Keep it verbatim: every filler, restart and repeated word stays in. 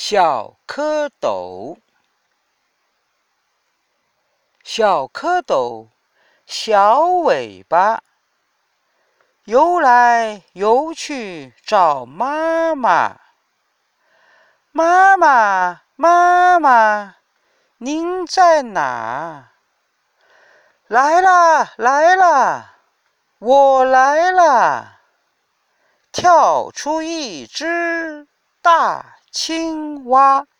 小蝌蚪，小蝌蚪，小尾巴，游来游去找妈妈。妈妈，妈妈，您在哪？来啦，来啦，我来啦！跳出一只大青蛙。